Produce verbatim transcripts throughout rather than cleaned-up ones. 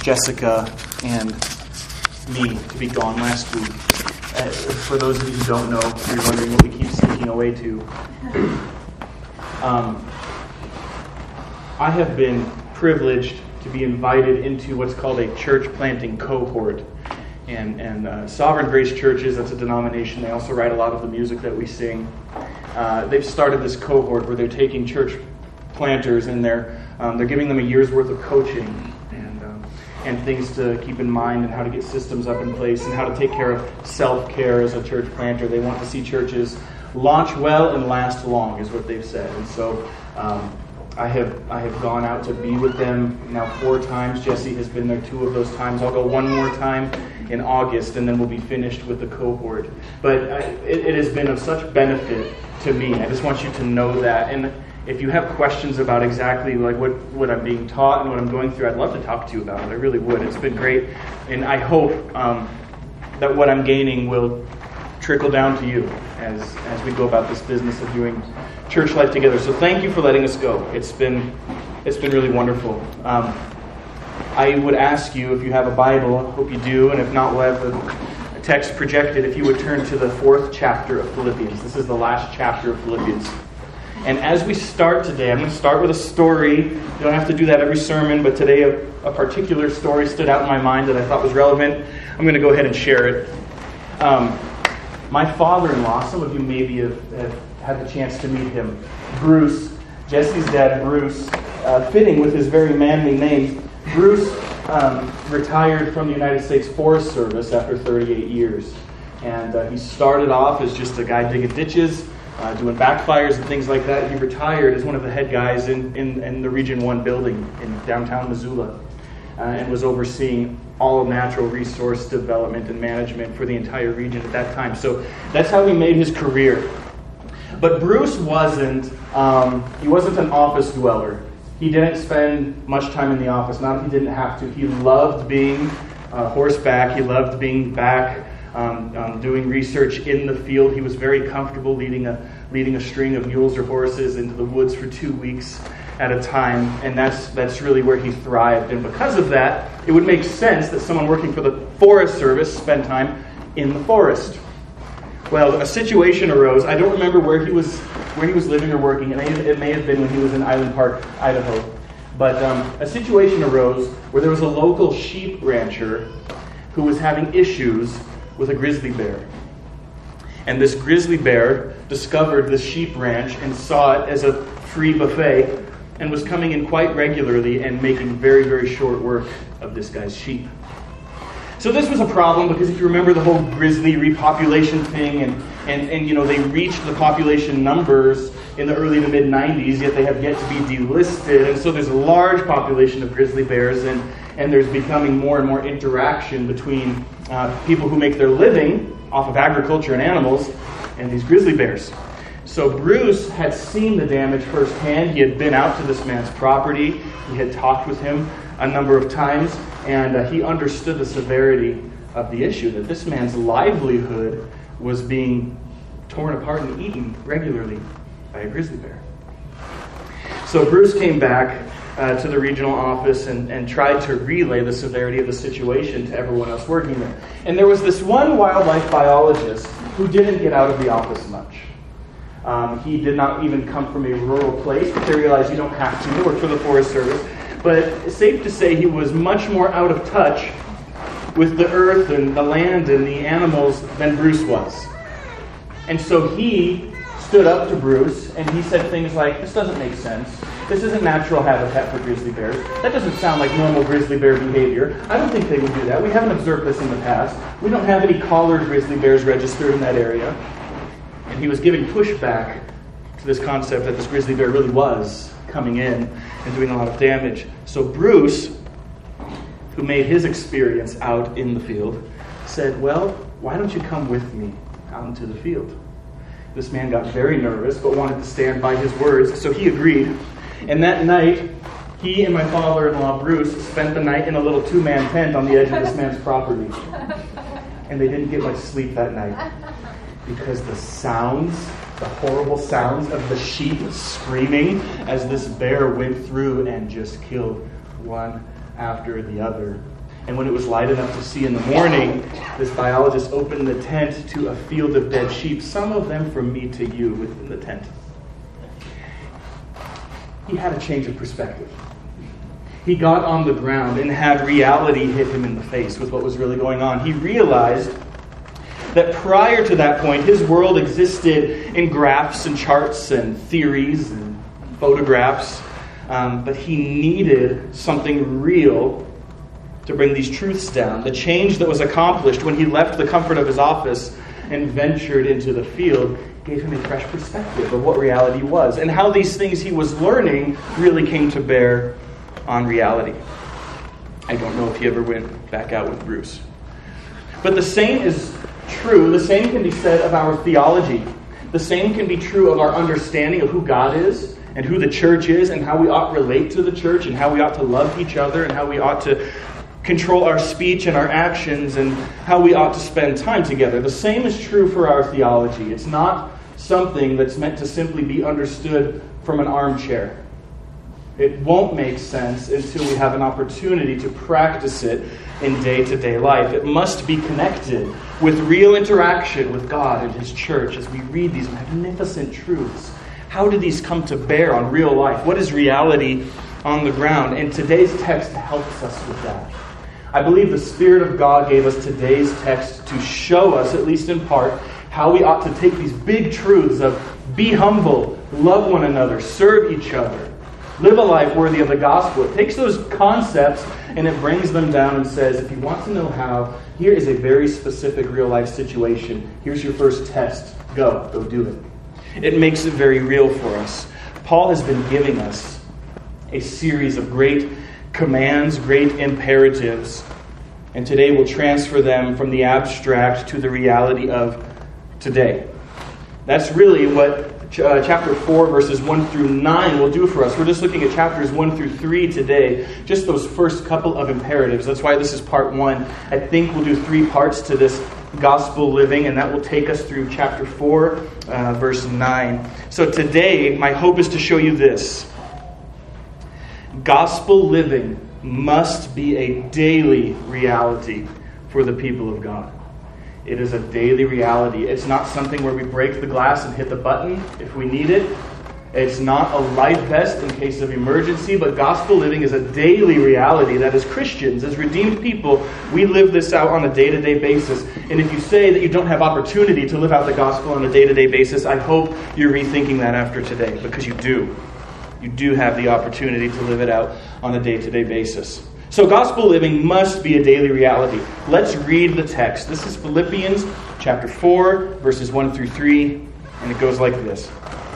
Jessica and me to be gone last week. Uh, for those of you who don't know, you're wondering what we keep sneaking away to. Um, I have been privileged to be invited into what's called a church planting cohort. And, and uh, Sovereign Grace Churches, that's a denomination. They also write a lot of the music that we sing. Uh, they've started this cohort where they're taking church planters and they're um, they're giving them a year's worth of coaching and um, and things to keep in mind and how to get systems up in place and how to take care of self-care as a church planter. They want to see churches launch well and last long, is what they've said. And so um, I have I have gone out to be with them now four times. Jesse has been there two of those times. I'll go one more time in August, and then we'll be finished with the cohort. But I, it, it has been of such benefit to me. I just want you to know that. And if you have questions about exactly like what, what I'm being taught and what I'm going through, I'd love to talk to you about it. I really would. It's been great. And I hope um, that what I'm gaining will trickle down to you as, as we go about this business of doing church life together. So thank you for letting us go. It's been it's been really wonderful. Um, I would ask you, if you have a Bible, I hope you do, and if not, we'll have the text projected, if you would turn to the fourth chapter of Philippians. This is the last chapter of Philippians. And as we start today, I'm going to start with a story. You don't have to do that every sermon, but today a, a particular story stood out in my mind that I thought was relevant. I'm going to go ahead and share it. Um, my father-in-law, some of you maybe have, have had the chance to meet him, Bruce, Jesse's dad, Bruce, uh, fitting with his very manly name, Bruce um, retired from the United States Forest Service after thirty-eight years. And uh, he started off as just a guy digging ditches, uh, doing backfires and things like that. He retired as one of the head guys in, in, in the Region one building in downtown Missoula uh, and was overseeing all of natural resource development and management for the entire region at that time. So that's how he made his career. But Bruce wasn't, um, he wasn't an office dweller. He didn't spend much time in the office, not that he didn't have to. He loved being uh, horseback. He loved being back, um, um, doing research in the field. He was very comfortable leading a leading a string of mules or horses into the woods for two weeks at a time, and that's that's really where he thrived. And because of that, it would make sense that someone working for the Forest Service spend time in the forest. Well, a situation arose. I don't remember where he was where he was living or working. It may, it may have been when he was in Island Park, Idaho. But um, a situation arose where there was a local sheep rancher who was having issues with a grizzly bear. And this grizzly bear discovered the sheep ranch and saw it as a free buffet and was coming in quite regularly and making very, very short work of this guy's sheep. So this was a problem because if you remember the whole grizzly repopulation thing, and, and, and you know they reached the population numbers in the early to mid nineties, yet they have yet to be delisted, and so there's a large population of grizzly bears, and, and there's becoming more and more interaction between uh, people who make their living off of agriculture and animals and these grizzly bears. So Bruce had seen the damage firsthand. He had been out to this man's property. He had talked with him a number of times, and uh, he understood the severity of the issue, that this man's livelihood was being torn apart and eaten regularly by a grizzly bear. So Bruce came back uh, to the regional office and, and tried to relay the severity of the situation to everyone else working there. And there was this one wildlife biologist who didn't get out of the office much. Um, he did not even come from a rural place, but they realized you don't have to. He worked for the Forest Service. But it's safe to say he was much more out of touch with the earth and the land and the animals than Bruce was. And so he stood up to Bruce and he said things like, this doesn't make sense. This isn't natural habitat for grizzly bears. That doesn't sound like normal grizzly bear behavior. I don't think they would do that. We haven't observed this in the past. We don't have any collared grizzly bears registered in that area. And he was giving pushback to this concept that this grizzly bear really was coming in and doing a lot of damage. So Bruce, who made his experience out in the field, said, well, why don't you come with me out into the field? This man got very nervous, but wanted to stand by his words, so he agreed. And that night, he and my father-in-law, Bruce, spent the night in a little two-man tent on the edge of this man's property. And they didn't get much sleep that night because the sounds, the horrible sounds of the sheep screaming as this bear went through and just killed one after the other And when it was light enough to see in the morning, this biologist opened the tent to a field of dead sheep, some of them from me to you within the tent. He had a change of perspective. He got on the ground and had reality hit him in the face with what was really going on. He realized that prior to that point, his world existed in graphs and charts and theories and photographs, um, but he needed something real to bring these truths down. The change that was accomplished when he left the comfort of his office and ventured into the field gave him a fresh perspective of what reality was and how these things he was learning really came to bear on reality. I don't know if he ever went back out with Bruce. But the same is true. The same can be said of our theology. The same can be true of our understanding of who God is and who the church is and how we ought to relate to the church and how we ought to love each other and how we ought to control our speech and our actions and how we ought to spend time together. The same is true for our theology. It's not something that's meant to simply be understood from an armchair. It won't make sense until we have an opportunity to practice it in day-to-day life. It must be connected with real interaction with God and His church as we read these magnificent truths. How do these come to bear on real life? What is reality on the ground? And today's text helps us with that. I believe the Spirit of God gave us today's text to show us, at least in part, how we ought to take these big truths of be humble, love one another, serve each other, live a life worthy of the gospel. It takes those concepts and it brings them down and says, if you want to know how, here is a very specific real life situation. Here's your first test. Go. Go do it. It makes it very real for us. Paul has been giving us a series of great commands, great imperatives, and today we'll transfer them from the abstract to the reality of today. That's really what Uh, chapter four, verses one through nine will do for us. We're just looking at chapters one through three today. Just those first couple of imperatives. That's why this is part one. I think we'll do three parts to this gospel living, and that will take us through chapter four, uh, verse nine. So today, my hope is to show you this. Gospel living must be a daily reality for the people of God. It is a daily reality. It's not something where we break the glass and hit the button if we need it. It's not a life vest in case of emergency, but gospel living is a daily reality that as Christians, as redeemed people, we live this out on a day-to-day basis. And if you say that you don't have opportunity to live out the gospel on a day-to-day basis, I hope you're rethinking that after today, because you do. You do have the opportunity to live it out on a day-to-day basis. So gospel living must be a daily reality. Let's read the text. This is Philippians chapter four, verses one through three, and it goes like this.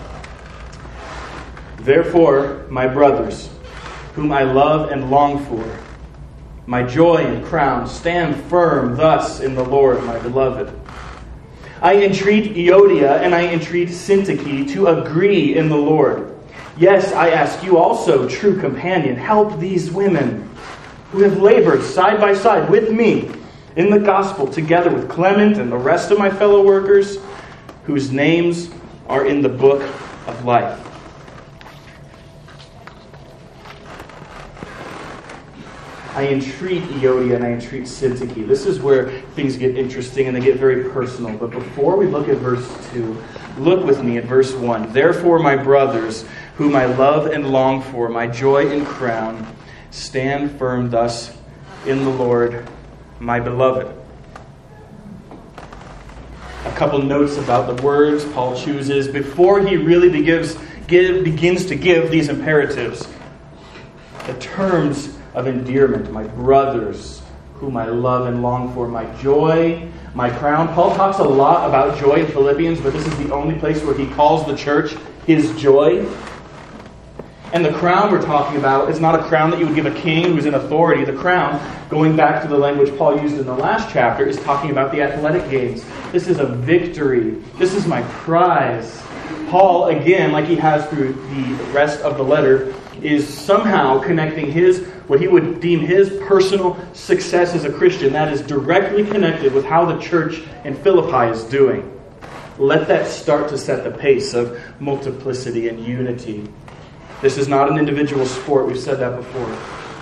Therefore, my brothers, whom I love and long for, my joy and crown, stand firm thus in the Lord, my beloved. I entreat Euodia and I entreat Syntyche to agree in the Lord. Yes, I ask you also, true companion, help these women who have labored side by side with me in the gospel, together with Clement and the rest of my fellow workers, whose names are in the book of life. I entreat Euodia and I entreat Syntyche. This is where things get interesting and they get very personal. But before we look at verse two, look with me at verse one. Therefore, my brothers, whom I love and long for, my joy and crown, stand firm thus in the Lord, my beloved. A couple notes about the words Paul chooses before he really begins, give, begins to give these imperatives. The terms of endearment, my brothers, whom I love and long for, my joy, my crown. Paul talks a lot about joy in Philippians, but this is the only place where he calls the church his joy. And the crown we're talking about is not a crown that you would give a king who's in authority. The crown, going back to the language Paul used in the last chapter, is talking about the athletic games. This is a victory. This is my prize. Paul, again, like he has through the rest of the letter, is somehow connecting his, what he would deem his personal success as a Christian. That is directly connected with how the church in Philippi is doing. Let that start to set the pace of multiplicity and unity. This is not an individual sport. We've said that before.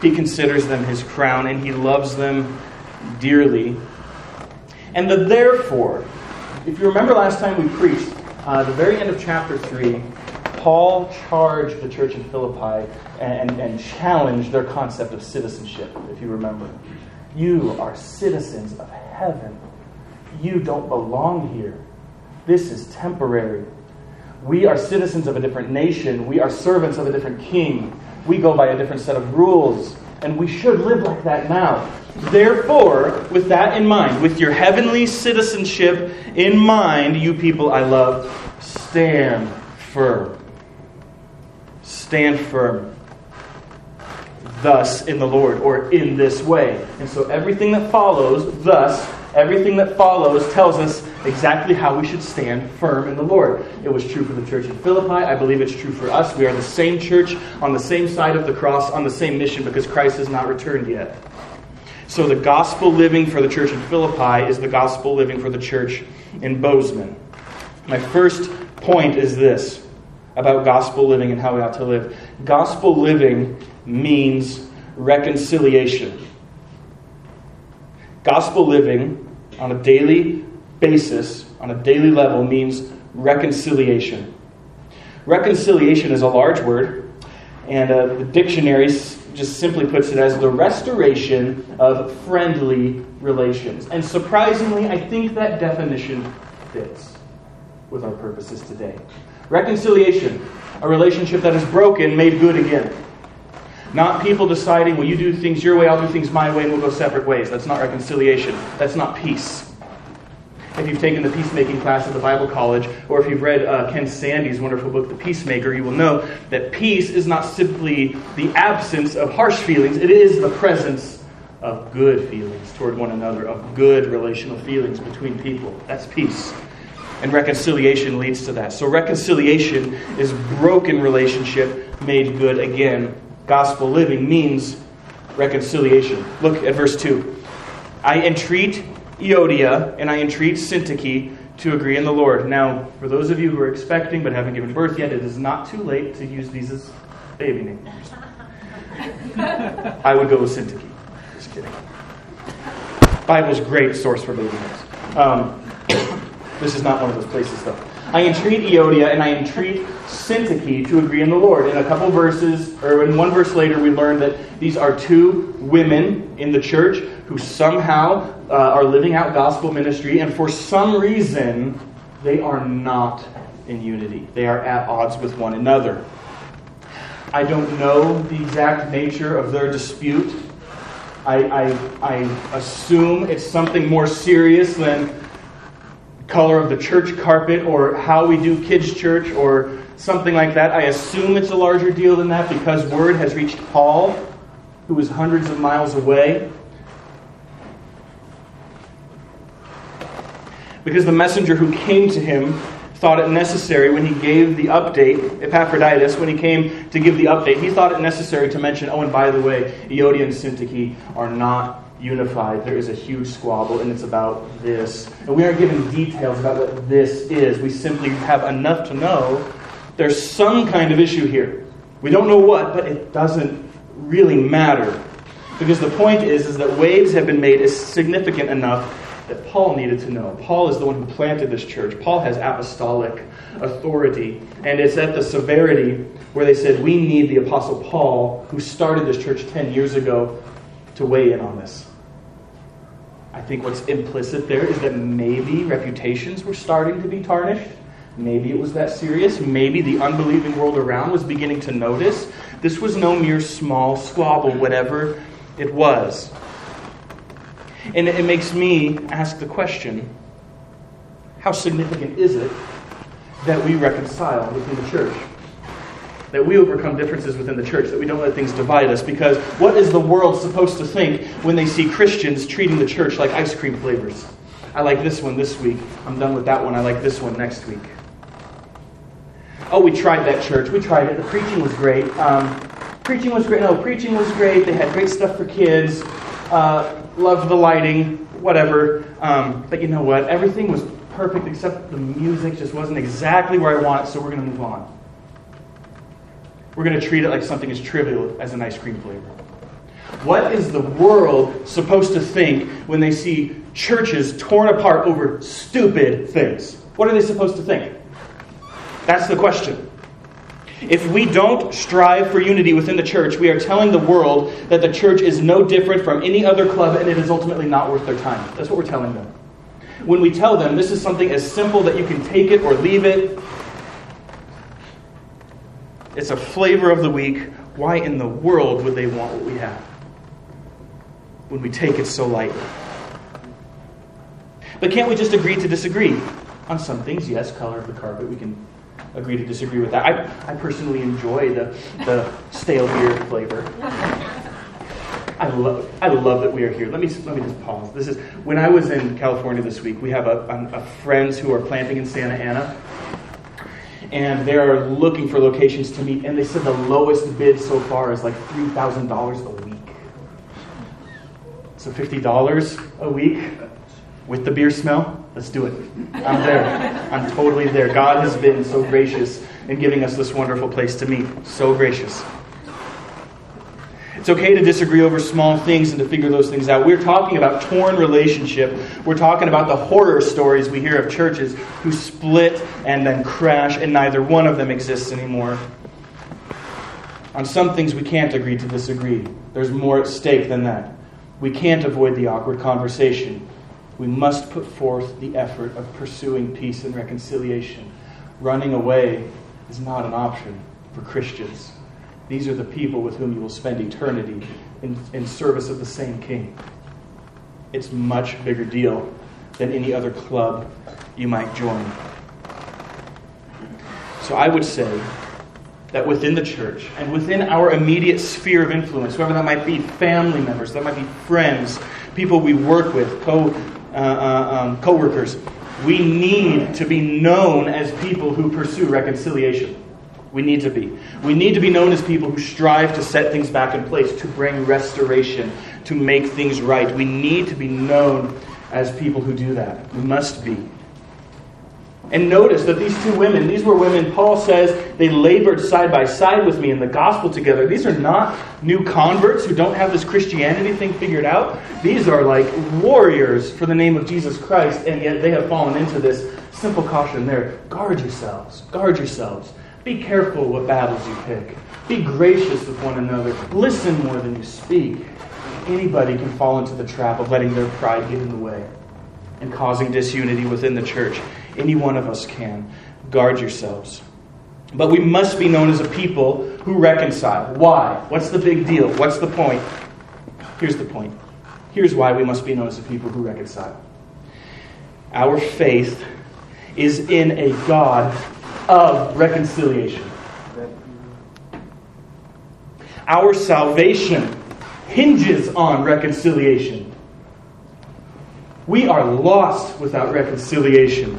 He considers them his crown, and he loves them dearly. And the therefore, if you remember last time we preached, uh, the very end of chapter three, Paul charged the church in Philippi and, and challenged their concept of citizenship, if you remember. You are citizens of heaven. You don't belong here. This is temporary. We are citizens of a different nation. We are servants of a different king. We go by a different set of rules. And we should live like that now. Therefore, with that in mind, with your heavenly citizenship in mind, you people I love, stand firm. Stand firm. Thus in the Lord, or in this way. And so everything that follows, thus, everything that follows tells us exactly how we should stand firm in the Lord. It was true for the church in Philippi. I believe it's true for us. We are the same church on the same side of the cross, on the same mission, because Christ has not returned yet. So the gospel living for the church in Philippi is the gospel living for the church in Bozeman. My first point is this about gospel living and how we ought to live. Gospel living means reconciliation. Gospel living on a daily basis, on a daily level, means reconciliation. Reconciliation is a large word, and uh, the dictionary just simply puts it as the restoration of friendly relations. And surprisingly, I think that definition fits with our purposes today. Reconciliation, a relationship that is broken, made good again. Not people deciding, well, you do things your way, I'll do things my way, and we'll go separate ways. That's not reconciliation. That's not peace. If you've taken the peacemaking class at the Bible College, or if you've read uh, Ken Sande's wonderful book, The Peacemaker, you will know that peace is not simply the absence of harsh feelings. It is the presence of good feelings toward one another, of good relational feelings between people. That's peace. And reconciliation leads to that. So reconciliation is broken relationship made good again. Gospel living means reconciliation. Look at verse two. I entreat Euodia and I entreat Syntyche to agree in the Lord. Now, for those of you who are expecting but haven't given birth yet, it is not too late to use these as baby names. I would go with Syntyche. Just kidding. Bible's great source for baby names. Um, this is not one of those places, though. I entreat Euodia and I entreat Syntyche to agree in the Lord. In a couple verses, or in one verse later, we learn that these are two women in the church who somehow uh, are living out gospel ministry, and for some reason, they are not in unity. They are at odds with one another. I don't know the exact nature of their dispute. I, I, I assume it's something more serious than color of the church carpet or how we do kids' church or something like that. I assume it's a larger deal than that because word has reached Paul, who is hundreds of miles away. Because the messenger who came to him thought it necessary when he gave the update, Epaphroditus, when he came to give the update, he thought it necessary to mention, oh, and by the way, Euodia and Syntyche are not unified. There is a huge squabble, and it's about this. And we aren't given details about what this is. We simply have enough to know there's some kind of issue here. We don't know what, but it doesn't really matter. Because the point is, is that waves have been made as significant enough that Paul needed to know. Paul is the one who planted this church. Paul has apostolic authority. And it's at the severity where they said, we need the Apostle Paul, who started this church ten years ago, to weigh in on this. I think what's implicit there is that maybe reputations were starting to be tarnished. Maybe it was that serious. Maybe the unbelieving world around was beginning to notice. This was no mere small squabble, whatever it was. And it makes me ask the question, how significant is it that we reconcile within the church? That we overcome differences within the church, that we don't let things divide us. Because what is the world supposed to think when they see Christians treating the church like ice cream flavors? I like this one this week. I'm done with that one. I like this one next week. Oh, we tried that church. We tried it. The preaching was great. Um, preaching was great. No, preaching was great. They had great stuff for kids. Uh, loved the lighting, whatever. Um, but you know what? Everything was perfect except the music just wasn't exactly where I want it, so we're going to move on. We're going to treat it like something as trivial as an ice cream flavor. What is the world supposed to think when they see churches torn apart over stupid things? What are they supposed to think? That's the question. If we don't strive for unity within the church, we are telling the world that the church is no different from any other club and it is ultimately not worth their time. That's what we're telling them. When we tell them this is something as simple that you can take it or leave it, it's a flavor of the week. Why in the world would they want what we have when we take it so lightly? But can't we just agree to disagree? On some things, yes, color of the carpet, we can agree to disagree with that. I, I personally enjoy the, the stale beer flavor. I love I love that we are here. Let me let me just pause. This is when I was in California this week. We have a, a, a friends who are planting in Santa Ana, and they are looking for locations to meet. And they said the lowest bid so far is like three thousand dollars a week. So fifty dollars a week with the beer smell. Let's do it. I'm there. I'm totally there. God has been so gracious in giving us this wonderful place to meet. So gracious. It's okay to disagree over small things and to figure those things out. We're talking about torn relationship. We're talking about the horror stories we hear of churches who split and then crash, and neither one of them exists anymore. On some things we can't agree to disagree. There's more at stake than that. We can't avoid the awkward conversation. We must put forth the effort of pursuing peace and reconciliation. Running away is not an option for Christians. These are the people with whom you will spend eternity in, in service of the same King. It's a much bigger deal than any other club you might join. So I would say that within the church and within our immediate sphere of influence, whoever that might be, family members, that might be friends, people we work with, co uh, uh, um, co-workers, we need to be known as people who pursue reconciliation. We need to be. We need to be known as people who strive to set things back in place, to bring restoration, to make things right. We need to be known as people who do that. We must be. And notice that these two women, these were women, Paul says, they labored side by side with me in the gospel together. These are not new converts who don't have this Christianity thing figured out. These are like warriors for the name of Jesus Christ, and yet they have fallen into this simple caution there. Guard yourselves. Guard yourselves. Be careful what battles you pick. Be gracious with one another. Listen more than you speak. Anybody can fall into the trap of letting their pride get in the way and causing disunity within the church. Any one of us can. Guard yourselves. But we must be known as a people who reconcile. Why? What's the big deal? What's the point? Here's the point. Here's why we must be known as a people who reconcile. Our faith is in a God of reconciliation. Our salvation hinges on reconciliation. We are lost without reconciliation.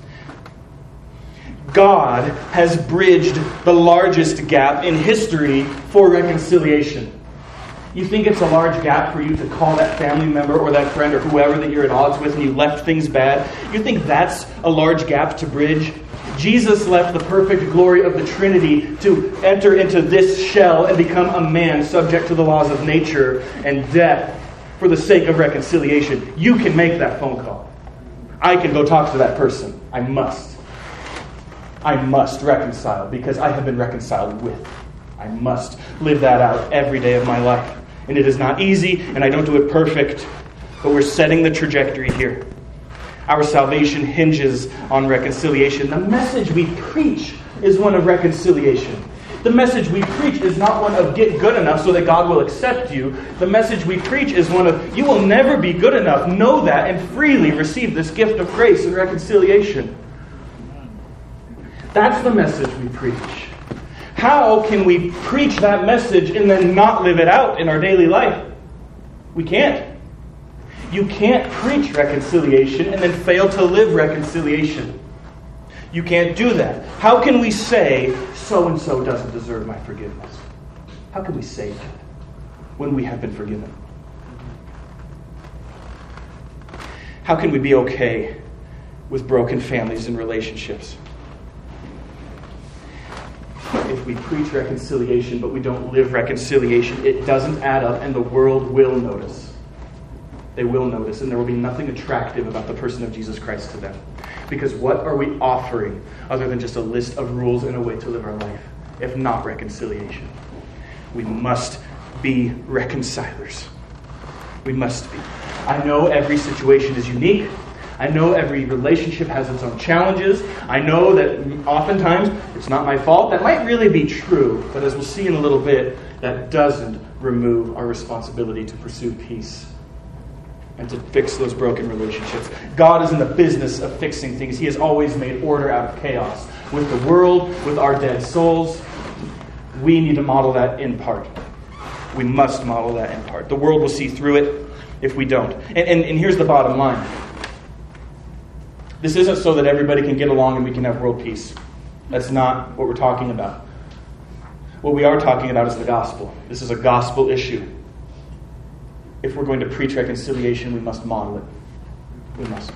God has bridged the largest gap in history for reconciliation. You think it's a large gap for you to call that family member or that friend or whoever that you're at odds with and you left things bad? You think that's a large gap to bridge? Jesus left the perfect glory of the Trinity to enter into this shell and become a man subject to the laws of nature and death for the sake of reconciliation. You can make that phone call. I can go talk to that person. I must. I must reconcile because I have been reconciled with. I must live that out every day of my life. And it is not easy, and I don't do it perfect, but we're setting the trajectory here. Our salvation hinges on reconciliation. The message we preach is one of reconciliation. The message we preach is not one of get good enough so that God will accept you. The message we preach is one of you will never be good enough. Know that and freely receive this gift of grace and reconciliation. That's the message we preach. How can we preach that message and then not live it out in our daily life? We can't. You can't preach reconciliation and then fail to live reconciliation. You can't do that. How can we say, so-and-so doesn't deserve my forgiveness? How can we say that when we have been forgiven? How can we be okay with broken families and relationships? If if we preach reconciliation but we don't live reconciliation, it doesn't add up, and the world will notice. They will notice, and there will be nothing attractive about the person of Jesus Christ to them. Because what are we offering other than just a list of rules and a way to live our life, if not reconciliation? We must be reconcilers. We must be. I know every situation is unique. I know every relationship has its own challenges. I know that oftentimes it's not my fault. That might really be true, but as we'll see in a little bit, that doesn't remove our responsibility to pursue peace and to fix those broken relationships. God is in the business of fixing things. He has always made order out of chaos. With the world, with our dead souls, we need to model that in part. We must model that in part. The world will see through it if we don't. And, and, and here's the bottom line. This isn't so that everybody can get along and we can have world peace. That's not what we're talking about. What we are talking about is the gospel. This is a gospel issue. If we're going to preach reconciliation, we must model it. We must.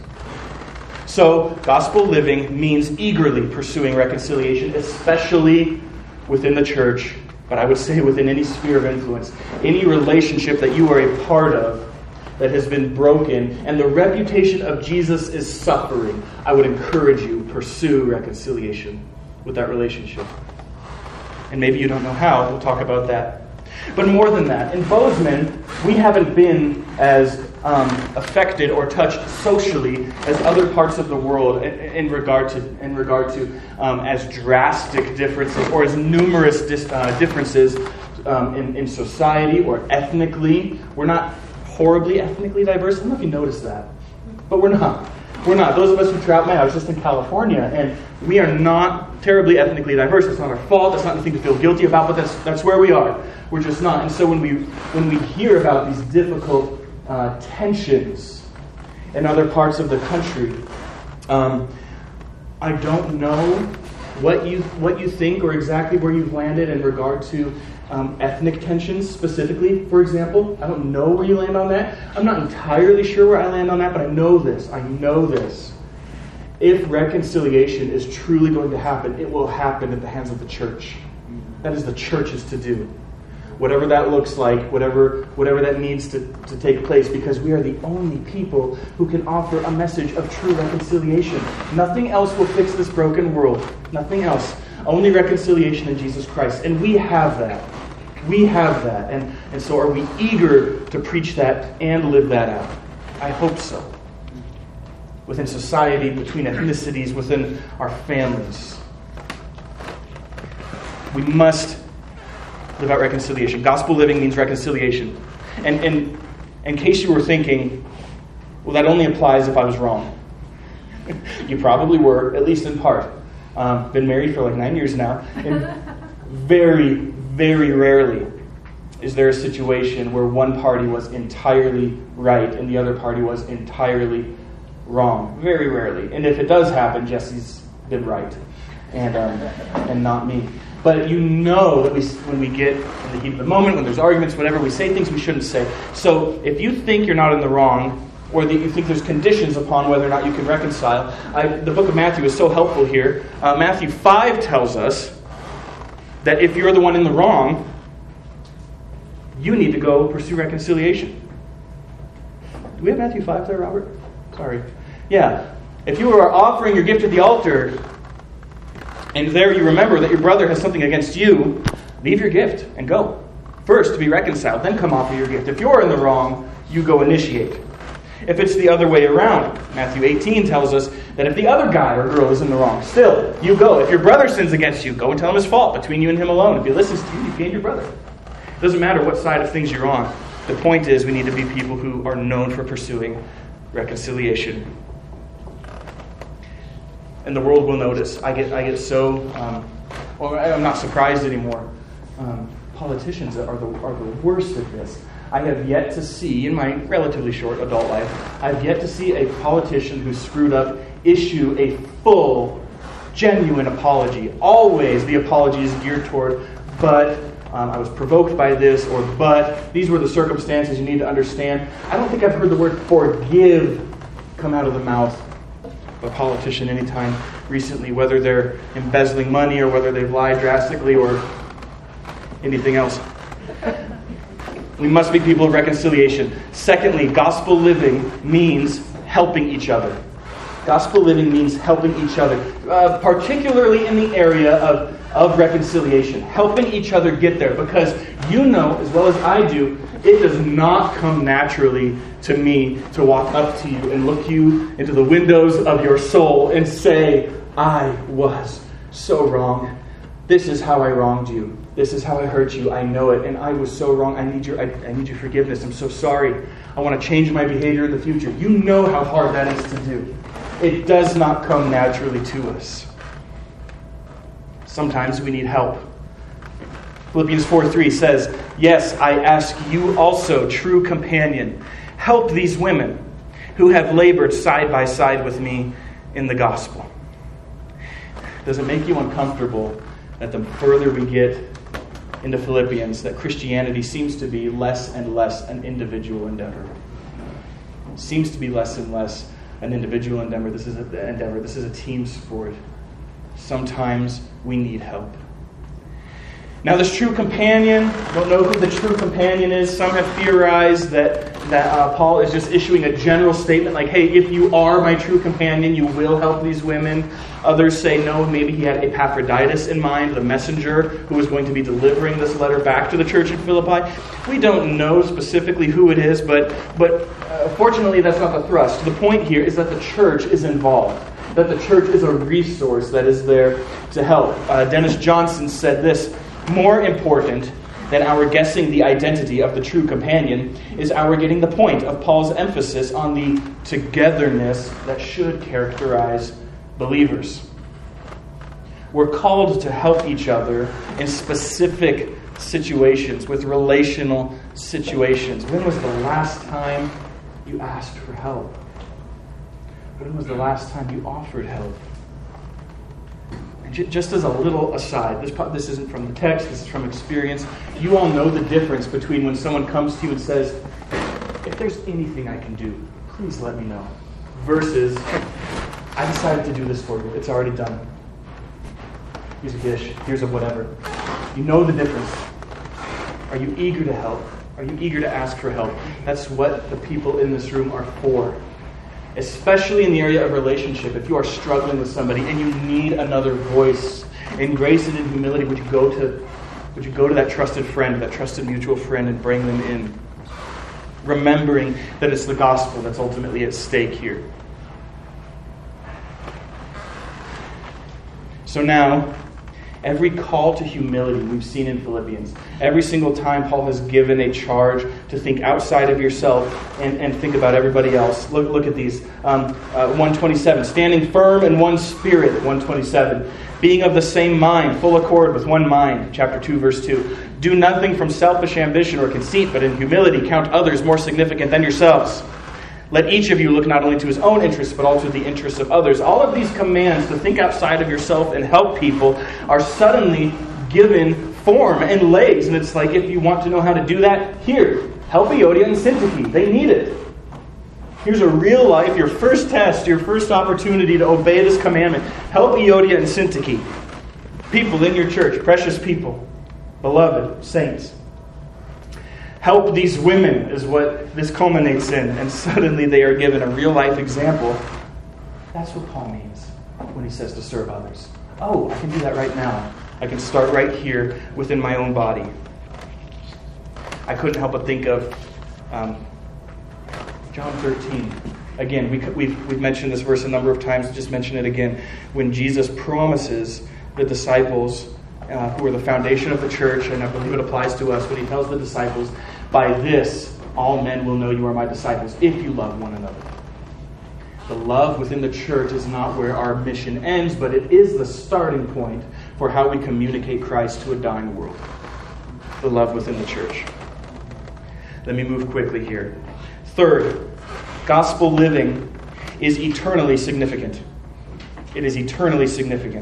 So, gospel living means eagerly pursuing reconciliation, especially within the church, but I would say within any sphere of influence. Any relationship that you are a part of that has been broken and the reputation of Jesus is suffering, I would encourage you to pursue reconciliation with that relationship. And maybe you don't know how. We'll talk about that. But more than that, in Bozeman, we haven't been as um, affected or touched socially as other parts of the world in, in regard to in regard to um, as drastic differences or as numerous dis, uh, differences um, in, in society or ethnically. We're not horribly ethnically diverse. I don't know if you noticed that, but we're not. We're not. Those of us who travel, man, I was just in California, and we are not terribly ethnically diverse. It's not our fault. That's not anything to feel guilty about, but that's that's where we are. We're just not. And so when we when we hear about these difficult uh, tensions in other parts of the country, um, I don't know what you what you think or exactly where you've landed in regard to um, ethnic tensions specifically, for example. I don't know where you land on that. I'm not entirely sure where I land on that, but I know this. I know this. If reconciliation is truly going to happen, it will happen at the hands of the church. That is the church's to do. Whatever that looks like, whatever whatever that needs to, to take place, because we are the only people who can offer a message of true reconciliation. Nothing else will fix this broken world. Nothing else. Only reconciliation in Jesus Christ. And we have that. We have that. And, and so are we eager to preach that and live that out? I hope so. Within society, between ethnicities, within our families. We must live out reconciliation. Gospel living means reconciliation. And, and in case you were thinking, well, that only applies if I was wrong. You probably were, at least in part. Um, been married for like nine years now. And very, very rarely is there a situation where one party was entirely right and the other party was entirely wrong. Very rarely. And if it does happen, Jesse's been right. And, um, and not me. But you know that we, when we get in the heat of the moment, when there's arguments, whatever, we say things we shouldn't say. So if you think you're not in the wrong, or that you think there's conditions upon whether or not you can reconcile, I, the book of Matthew is so helpful here. Uh, Matthew five tells us that if you're the one in the wrong, you need to go pursue reconciliation. Do we have Matthew five there, Robert? Sorry. Yeah. If you are offering your gift at the altar, and there you remember that your brother has something against you, leave your gift and go. First to be reconciled, then come offer your gift. If you're in the wrong, you go initiate. If it's the other way around, Matthew eighteen tells us that if the other guy or girl is in the wrong, still, you go. If your brother sins against you, go and tell him his fault between you and him alone. If he listens to you, you've gained your brother. It doesn't matter what side of things you're on. The point is we need to be people who are known for pursuing reconciliation. And the world will notice. I get I get so, um, well, I'm not surprised anymore. Um, politicians are the are the worst at this. I have yet to see, in my relatively short adult life, I've yet to see a politician who screwed up issue a full, genuine apology. Always the apology is geared toward, but um, I was provoked by this, or but these were the circumstances you need to understand. I don't think I've heard the word forgive come out of the mouth of a politician anytime recently, whether they're embezzling money or whether they've lied drastically or anything else. We must be people of reconciliation. Secondly, gospel living means helping each other. Gospel living means helping each other, uh, particularly in the area of, of reconciliation. Helping each other get there, because you know, as well as I do, it does not come naturally to me to walk up to you and look you into the windows of your soul and say, I was so wrong. This is how I wronged you. This is how I hurt you. I know it. And I was so wrong. I need your, I, I need your forgiveness. I'm so sorry. I want to change my behavior in the future. You know how hard that is to do. It does not come naturally to us. Sometimes we need help. Philippians four three says, yes, I ask you also, true companion, help these women who have labored side by side with me in the gospel. Does it make you uncomfortable that the further we get into Philippians, that Christianity seems to be less and less an individual endeavor? It seems to be less and less an individual endeavor. This is a endeavor. This is a team sport. Sometimes we need help. Now, this true companion, I don't know who the true companion is. Some have theorized that, that uh, Paul is just issuing a general statement like, hey, if you are my true companion, you will help these women. Others say no, maybe he had Epaphroditus in mind, the messenger who was going to be delivering this letter back to the church in Philippi. We don't know specifically who it is, but, but uh, fortunately that's not the thrust. The point here is that the church is involved, that the church is a resource that is there to help. Uh, Dennis Johnson said this, more important than our guessing the identity of the true companion is our getting the point of Paul's emphasis on the togetherness that should characterize believers. We're called to help each other in specific situations, with relational situations. When was the last time you asked for help? When was the last time you offered help? And just as a little aside, this, this isn't from the text, this is from experience. You all know the difference between when someone comes to you and says, if there's anything I can do, please let me know. Versus, I decided to do this for you. It's already done. Here's a dish. Here's a whatever. You know the difference. Are you eager to help? Are you eager to ask for help? That's what the people in this room are for. Especially in the area of relationship. If you are struggling with somebody and you need another voice, in grace and in humility, would you go to, would you go to that trusted friend, that trusted mutual friend, and bring them in? Remembering that it's the gospel that's ultimately at stake here. So now, every call to humility we've seen in Philippians, every single time Paul has given a charge to think outside of yourself and, and think about everybody else. Look, look at these. Um, uh, one twenty-seven, standing firm in one spirit, one twenty-seven. Being of the same mind, full accord with one mind, chapter two, verse two. Do nothing from selfish ambition or conceit, but in humility count others more significant than yourselves. Let each of you look not only to his own interests, but also to the interests of others. All of these commands to think outside of yourself and help people are suddenly given form and legs. And it's like, if you want to know how to do that, here, help Euodia and Syntyche. They need it. Here's a real life, your first test, your first opportunity to obey this commandment. Help Euodia and Syntyche. People in your church, precious people, beloved saints. Help these women is what this culminates in. And suddenly they are given a real life example. That's what Paul means when he says to serve others. Oh, I can do that right now. I can start right here within my own body. I couldn't help but think of um, John thirteen. Again, we, we've, we've mentioned this verse a number of times. Just mention it again. When Jesus promises the disciples, Uh, who are the foundation of the church, and I believe it applies to us when he tells the disciples, by this all men will know you are my disciples, if you love one another. The love within the church is not where our mission ends, but it is the starting point for how we communicate Christ to a dying world. The love within the church. Let me move quickly here. Third, gospel living is eternally significant. It is eternally significant.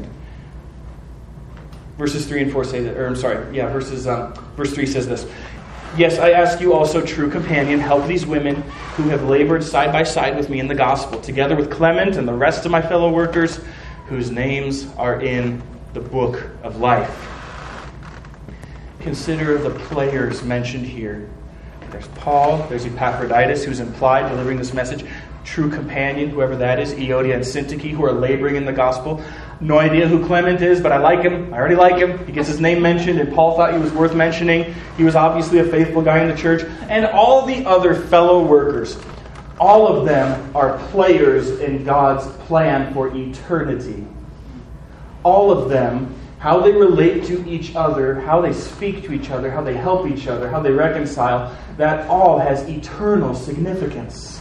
Verses three and four say that, or I'm sorry, yeah, verses um, verse three says this. Yes, I ask you also, true companion, help these women who have labored side by side with me in the gospel, together with Clement and the rest of my fellow workers whose names are in the book of life. Consider the players mentioned here. There's Paul, there's Epaphroditus, who's implied delivering this message, true companion, whoever that is, Euodia and Syntyche, who are laboring in the gospel. No idea who Clement is, but I like him. I already like him. He gets his name mentioned, and Paul thought he was worth mentioning. He was obviously a faithful guy in the church. And all the other fellow workers, all of them are players in God's plan for eternity. All of them, how they relate to each other, how they speak to each other, how they help each other, how they reconcile, that all has eternal significance.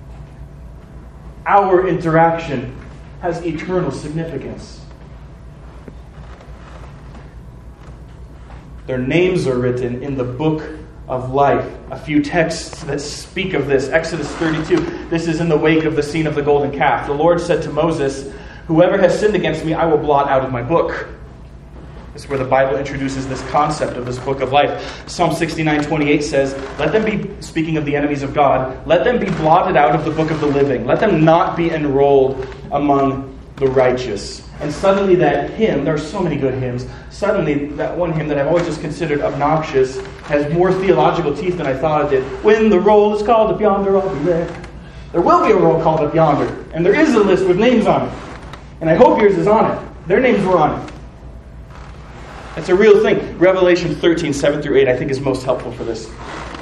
Our interaction has eternal significance. Their names are written in the book of life. A few texts that speak of this. Exodus thirty-two. This is in the wake of the scene of the golden calf. The Lord said to Moses, "Whoever has sinned against me, I will blot out of my book." This is where the Bible introduces this concept of this book of life. Psalm sixty-nine twenty-eight says, "Let them be," speaking of the enemies of God, "let them be blotted out of the book of the living. Let them not be enrolled among the righteous." And suddenly that hymn, there are so many good hymns, suddenly that one hymn that I've always just considered obnoxious has more theological teeth than I thought it did. "When the roll is called up yonder, I'll be there." There will be a roll called up yonder, and there is a list with names on it. And I hope yours is on it. Their names were on it. It's a real thing. Revelation thirteen, seven through eight, I think is most helpful for this.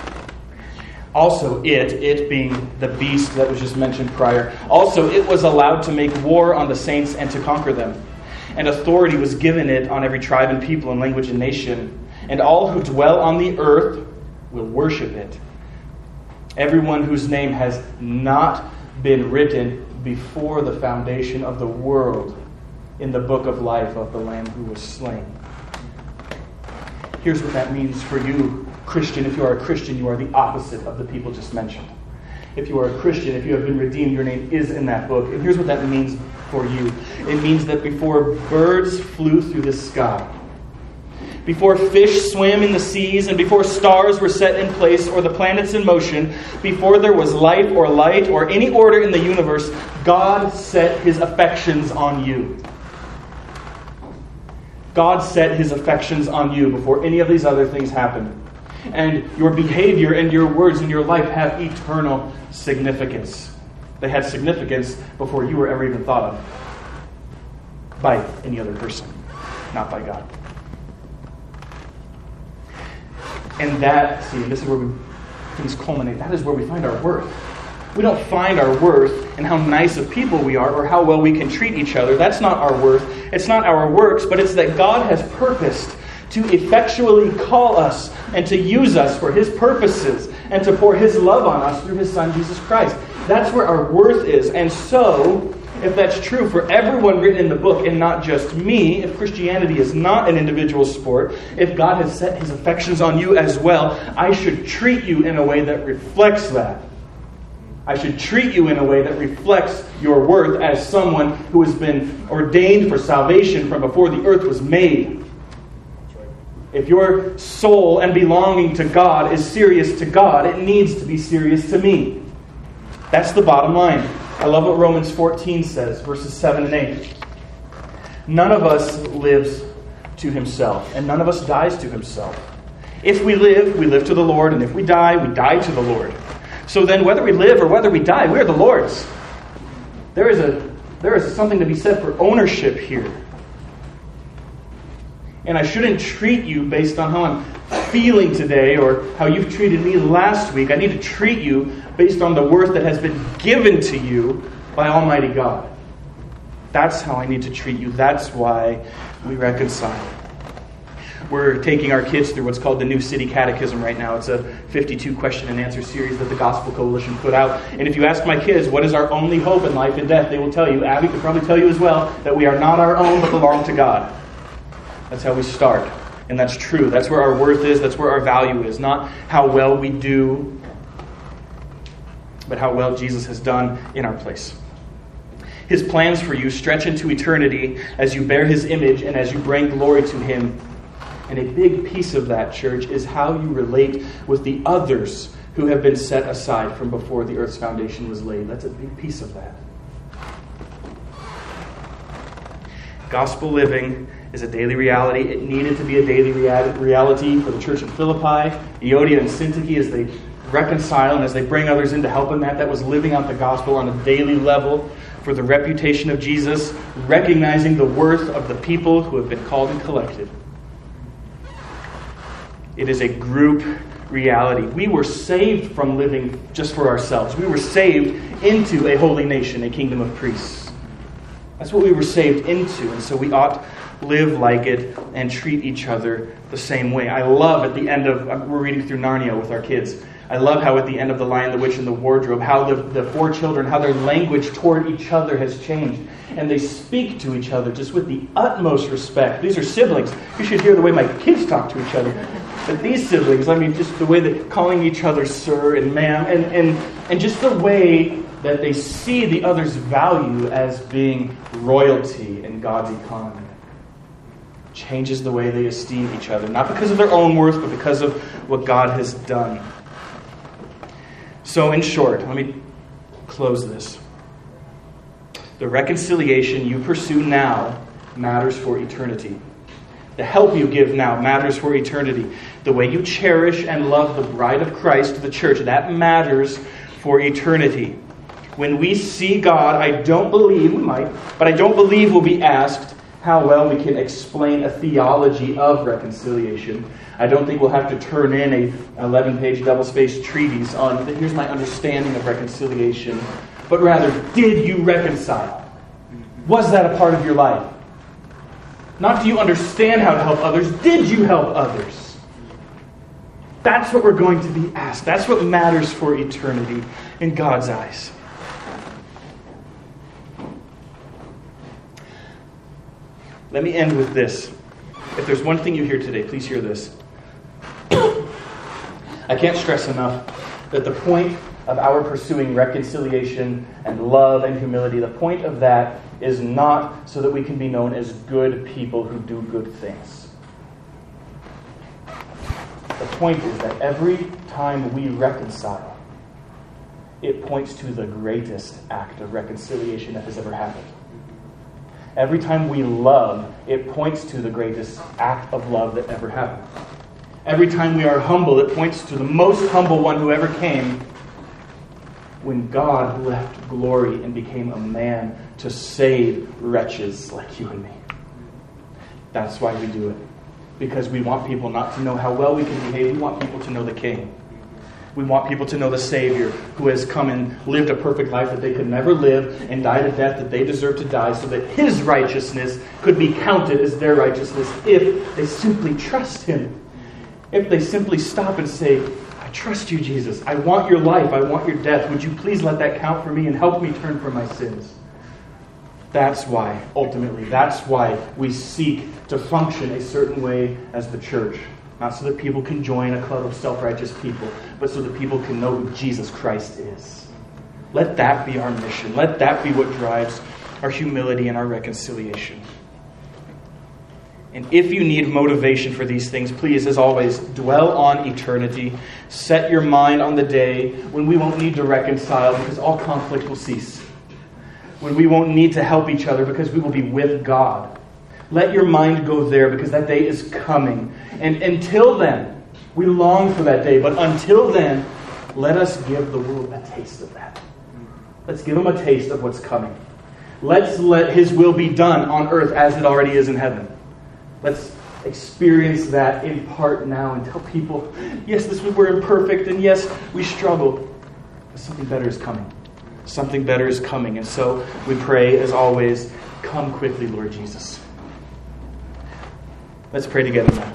Also it, it being the beast that was just mentioned prior, also it was allowed to make war on the saints and to conquer them. And authority was given it on every tribe and people and language and nation. And all who dwell on the earth will worship it. Everyone whose name has not been written before the foundation of the world in the book of life of the Lamb who was slain. Here's what that means for you, Christian. If you are a Christian, you are the opposite of the people just mentioned. If you are a Christian, if you have been redeemed, your name is in that book. And here's what that means for you. It means that before birds flew through the sky, before fish swam in the seas, and before stars were set in place or the planets in motion, before there was life or light or any order in the universe, God set his affections on you. God set his affections on you before any of these other things happened. And your behavior and your words and your life have eternal significance. They had significance before you were ever even thought of by any other person, not by God. And that, see, this is where we, things culminate. That is where we find our worth. We don't find our worth in how nice of people we are or how well we can treat each other. That's not our worth. It's not our works, but it's that God has purposed to effectually call us and to use us for his purposes and to pour his love on us through his Son, Jesus Christ. That's where our worth is. And so, if that's true for everyone written in the book and not just me, if Christianity is not an individual sport, if God has set his affections on you as well, I should treat you in a way that reflects that. I should treat you in a way that reflects your worth as someone who has been ordained for salvation from before the earth was made. If your soul and belonging to God is serious to God, it needs to be serious to me. That's the bottom line. I love what Romans fourteen says, verses seven and eight. None of us lives to himself, and none of us dies to himself. If we live, we live to the Lord, and if we die, we die to the Lord. So then, whether we live or whether we die, we are the Lord's. There is a there is something to be said for ownership here. And I shouldn't treat you based on how I'm feeling today or how you've treated me last week. I need to treat you based on the worth that has been given to you by Almighty God. That's how I need to treat you. That's why we reconcile. We're taking our kids through what's called the New City Catechism right now. It's a fifty-two question and answer series that the Gospel Coalition put out. And if you ask my kids, what is our only hope in life and death, they will tell you, Abby could probably tell you as well, that we are not our own but belong to God. That's how we start. And that's true. That's where our worth is. That's where our value is. Not how well we do, but how well Jesus has done in our place. His plans for you stretch into eternity as you bear his image and as you bring glory to him. And a big piece of that, church, is how you relate with the others who have been set aside from before the earth's foundation was laid. That's a big piece of that. Gospel living is a daily reality. It needed to be a daily rea- reality for the church in Philippi, Euodia and Syntyche, as they reconcile and as they bring others in to help them. That, that was living out the gospel on a daily level for the reputation of Jesus, recognizing the worth of the people who have been called and collected. It is a group reality. We were saved from living just for ourselves. We were saved into a holy nation, a kingdom of priests. That's what we were saved into, and so we ought to live like it and treat each other the same way. I love at the end of, we're reading through Narnia with our kids, I love how at the end of The Lion, the Witch, and the Wardrobe, how the, the four children, how their language toward each other has changed. And they speak to each other just with the utmost respect. These are siblings. You should hear the way my kids talk to each other. But these siblings, I mean, just the way that calling each other sir and ma'am, and, and, and just the way that they see the other's value as being royalty in God's economy. Changes the way they esteem each other. Not because of their own worth, but because of what God has done. So in short, let me close this. The reconciliation you pursue now matters for eternity. The help you give now matters for eternity. The way you cherish and love the bride of Christ, the church, that matters for eternity. When we see God, I don't believe, we might, but I don't believe we'll be asked how well we can explain a theology of reconciliation. I don't think we'll have to turn in a eleven-page double-spaced treatise on, here's my understanding of reconciliation, but rather, did you reconcile? Was that a part of your life? Not do you understand how to help others, did you help others? That's what we're going to be asked. That's what matters for eternity in God's eyes. Let me end with this. If there's one thing you hear today, please hear this. I can't stress enough that the point of our pursuing reconciliation and love and humility, the point of that is not so that we can be known as good people who do good things. The point is that every time we reconcile, it points to the greatest act of reconciliation that has ever happened. Every time we love, it points to the greatest act of love that ever happened. Every time we are humble, it points to the most humble one who ever came, when God left glory and became a man to save wretches like you and me. That's why we do it. Because we want people not to know how well we can behave. We want people to know the King. We want people to know the Savior who has come and lived a perfect life that they could never live and died a death that they deserve to die, so that His righteousness could be counted as their righteousness if they simply trust Him. If they simply stop and say, I trust you, Jesus. I want your life. I want your death. Would you please let that count for me and help me turn from my sins? That's why, ultimately, that's why we seek to function a certain way as the church. Not so that people can join a club of self-righteous people, but so that people can know who Jesus Christ is. Let that be our mission. Let that be what drives our humility and our reconciliation. And if you need motivation for these things, please, as always, dwell on eternity. Set your mind on the day when we won't need to reconcile because all conflict will cease. When we won't need to help each other because we will be with God. Let your mind go there because that day is coming. And until then, we long for that day. But until then, let us give the world a taste of that. Let's give them a taste of what's coming. Let's let His will be done on earth as it already is in heaven. Let's experience that in part now and tell people, yes, this we're imperfect, and yes, we struggle. But something better is coming. Something better is coming. And so we pray, as always, come quickly, Lord Jesus. Let's pray together now.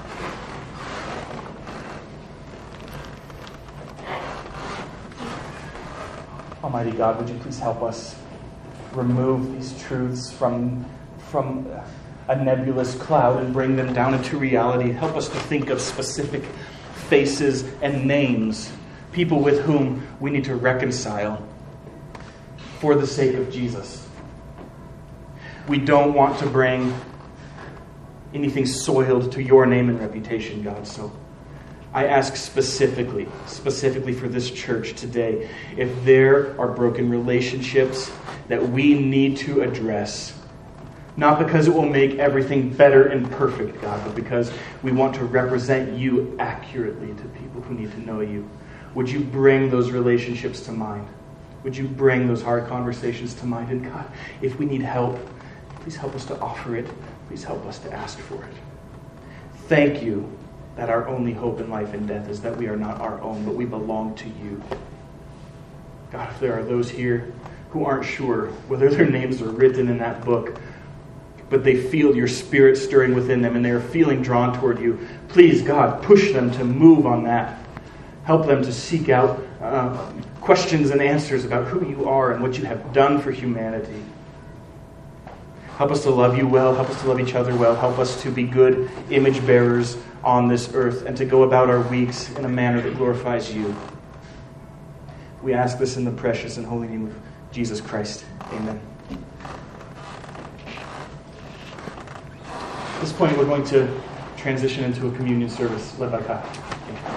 Almighty God, would you please help us remove these truths from, from a nebulous cloud and bring them down into reality. Help us to think of specific faces and names, people with whom we need to reconcile for the sake of Jesus. We don't want to bring anything soiled to your name and reputation, God. So I ask specifically, specifically for this church today, if there are broken relationships that we need to address, Not because it will make everything better and perfect, God, but because we want to represent you accurately to people who need to know you. Would you bring those relationships to mind? Would you bring those hard conversations to mind? And God, if we need help, please help us to offer it. Please help us to ask for it. Thank you that our only hope in life and death is that we are not our own, but we belong to you. God, if there are those here who aren't sure whether their names are written in that book, but they feel your Spirit stirring within them and they are feeling drawn toward you, please, God, push them to move on that. Help them to seek out uh, questions and answers about who you are and what you have done for humanity. Help us to love you well. Help us to love each other well. Help us to be good image bearers on this earth and to go about our weeks in a manner that glorifies you. We ask this in the precious and holy name of Jesus Christ. Amen. At this point, we're going to transition into a communion service led by Kyle.